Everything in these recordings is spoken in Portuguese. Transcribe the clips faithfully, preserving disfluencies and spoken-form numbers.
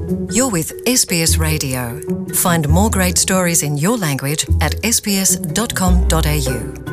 You're with S B S Radio. Find more great stories in your language at s b s dot com dot a u.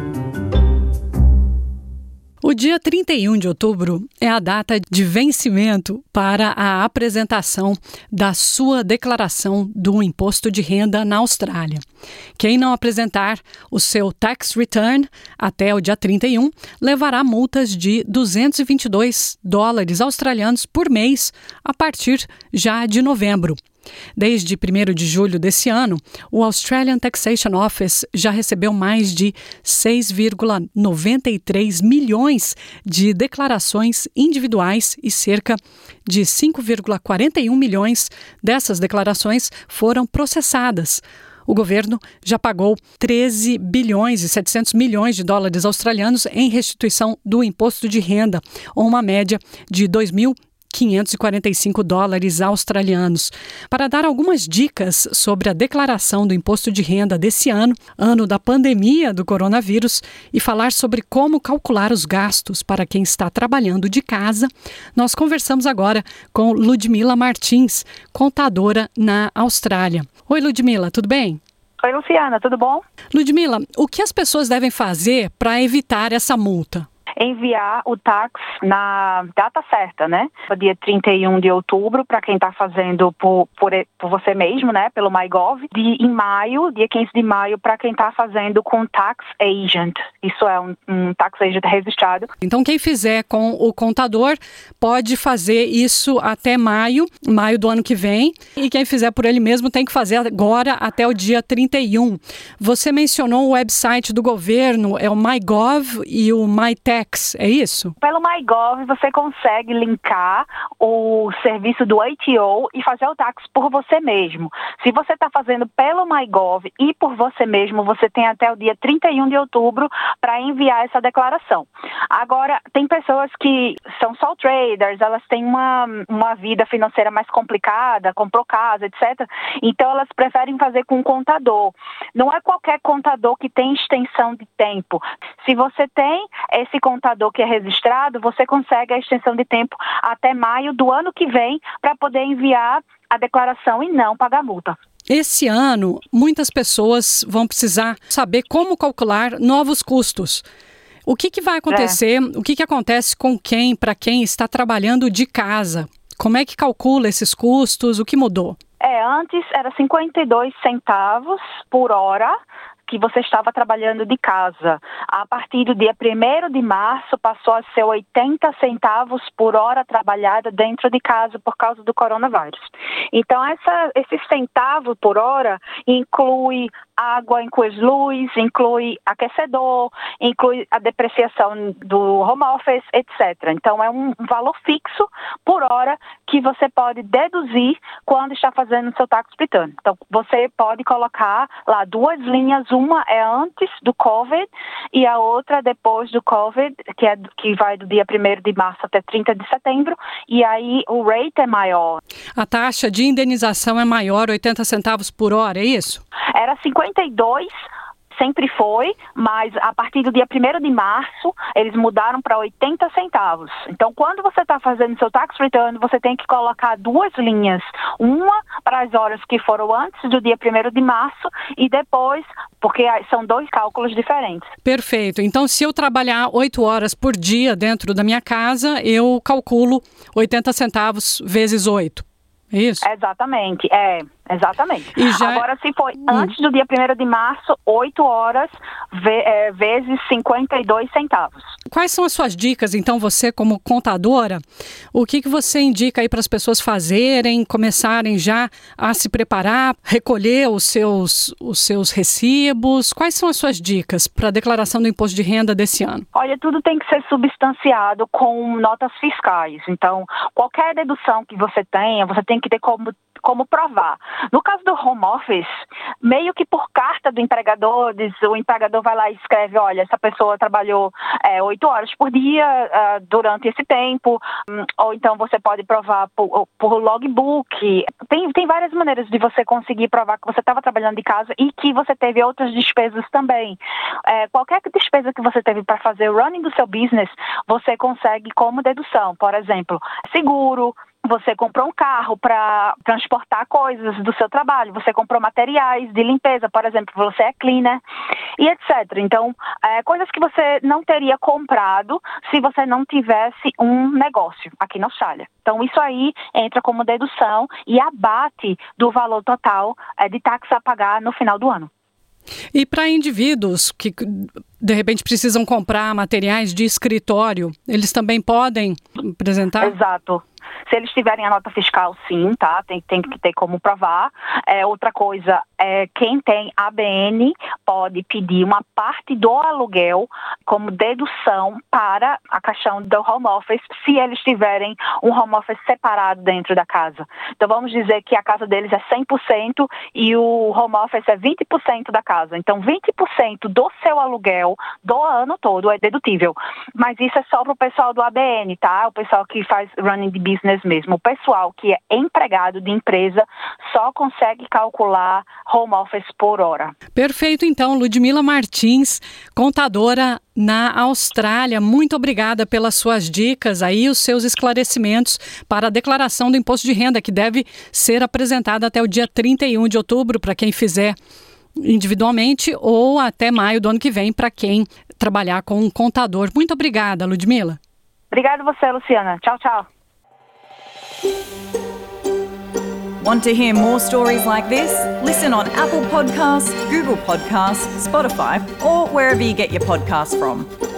O dia trinta e um de outubro é a data de vencimento para a apresentação da sua declaração do imposto de renda na Austrália. Quem não apresentar o seu tax return até o dia trinta e um levará multas de duzentos e vinte e dois dólares australianos por mês a partir já de novembro. Desde primeiro de julho desse ano, o Australian Taxation Office já recebeu mais de seis vírgula noventa e três milhões de declarações individuais e cerca de cinco vírgula quarenta e um milhões dessas declarações foram processadas. O governo já pagou treze bilhões e setecentos milhões de dólares australianos em restituição do imposto de renda, ou uma média de dois mil quinhentos e quarenta e cinco dólares australianos. Para dar algumas dicas sobre a declaração do imposto de renda desse ano, ano da pandemia do coronavírus, e falar sobre como calcular os gastos para quem está trabalhando de casa, nós conversamos agora com Ludmila Martins, contadora na Austrália. Oi, Ludmila, tudo bem? Oi, Luciana, tudo bom? Ludmila, o que as pessoas devem fazer para evitar essa multa? Enviar o tax na data certa, né? Dia trinta e um de outubro, para quem está fazendo por, por, por você mesmo, né? Pelo MyGov. De, em maio, dia quinze de maio, para quem está fazendo com tax agent. Isso é um, um tax agent registrado. Então, quem fizer com o contador pode fazer isso até maio, maio do ano que vem. E quem fizer por ele mesmo tem que fazer agora até o dia trinta e um. Você mencionou o website do governo, é o MyGov e o MyTax. É isso? Pelo MyGov você consegue linkar o serviço do A T O e fazer o tax por você mesmo. Se você está fazendo pelo MyGov e por você mesmo, você tem até o dia trinta e um de outubro para enviar essa declaração. Agora, tem pessoas que são sole traders, elas têm uma, uma vida financeira mais complicada, comprou casa, etcétera. Então, elas preferem fazer com um contador. Não é qualquer contador que tem extensão de tempo. Se você tem esse contador que é registrado, você consegue a extensão de tempo até maio do ano que vem para poder enviar a declaração e não pagar multa. Esse ano, muitas pessoas vão precisar saber como calcular novos custos. O que, que vai acontecer? É. O que, que acontece com quem, para quem está trabalhando de casa? Como é que calcula esses custos? O que mudou? É, antes era cinquenta e dois centavos por hora que você estava trabalhando de casa. A partir do dia primeiro de março passou a ser oitenta centavos por hora trabalhada dentro de casa por causa do coronavírus. Então, essa, esse centavo por hora inclui água, inclui luz, inclui aquecedor, inclui a depreciação do home office, etcétera. Então, é um valor fixo por hora que você pode deduzir quando está fazendo o seu tax return. Então, você pode colocar lá duas linhas, uma é antes do COVID e a outra depois do COVID, que, é, que vai do dia primeiro de março até trinta de setembro, e aí o rate é maior. A taxa de indenização é maior, oitenta centavos por hora, é isso? Era cinquenta e dois, sempre foi, mas a partir do dia primeiro de março, eles mudaram para oitenta centavos. Então, quando você está fazendo seu tax return, você tem que colocar duas linhas. Uma para as horas que foram antes do dia primeiro de março e depois, porque são dois cálculos diferentes. Perfeito. Então, se eu trabalhar oito horas por dia dentro da minha casa, eu calculo oitenta centavos vezes oito. É isso? Exatamente, é, exatamente. E já... Agora, se foi hum. antes do dia primeiro de março, oito horas ve- é, vezes cinquenta e dois centavos. Quais são as suas dicas, então, você como contadora? O que, que você indica aí para as pessoas fazerem, começarem já a se preparar, recolher os seus, os seus recibos? Quais são as suas dicas para a declaração do imposto de renda desse ano? Olha, tudo tem que ser substanciado com notas fiscais. Então, qualquer dedução que você tenha, você tem que ter como como provar. No caso do home office, meio que por carta do empregador, diz, o empregador vai lá e escreve, olha, essa pessoa trabalhou é, oito horas por dia uh, durante esse tempo, um, ou então você pode provar por, por logbook. Tem, tem várias maneiras de você conseguir provar que você estava trabalhando de casa e que você teve outras despesas também. É, qualquer despesa que você teve para fazer o running do seu business, você consegue como dedução. Por exemplo, seguro, você comprou um carro para transportar coisas do seu trabalho, você comprou materiais de limpeza, por exemplo, você é cleaner e etcétera. Então, é, coisas que você não teria comprado se você não tivesse um negócio aqui na Austrália. Então, isso aí entra como dedução e abate do valor total é, de taxas a pagar no final do ano. E para indivíduos que, de repente, precisam comprar materiais de escritório, eles também podem apresentar? Exato. Se eles tiverem a nota fiscal, sim, tá? Tem, tem que ter como provar. É, outra coisa, é, quem tem A B N pode pedir uma parte do aluguel como dedução para a questão do home office, se eles tiverem um home office separado dentro da casa. Então, vamos dizer que a casa deles é cem por cento e o home office é vinte por cento da casa. Então, vinte por cento do seu aluguel do ano todo é dedutível. Mas isso é só para o pessoal do A B N, tá? O pessoal que faz running the business mesmo. O pessoal que é empregado de empresa só consegue calcular home office por hora. Perfeito, então. Ludmila Martins, contadora na Austrália. Muito obrigada pelas suas dicas aí, os seus esclarecimentos para a declaração do imposto de renda, que deve ser apresentada até o dia trinta e um de outubro para quem fizer individualmente ou até maio do ano que vem para quem trabalhar com um contador. Muito obrigada, Ludmila. Obrigada a você, Luciana. Tchau, tchau. Want to hear more stories like this? Listen on Apple Podcasts, Google Podcasts, Spotify, or wherever you get your podcasts from.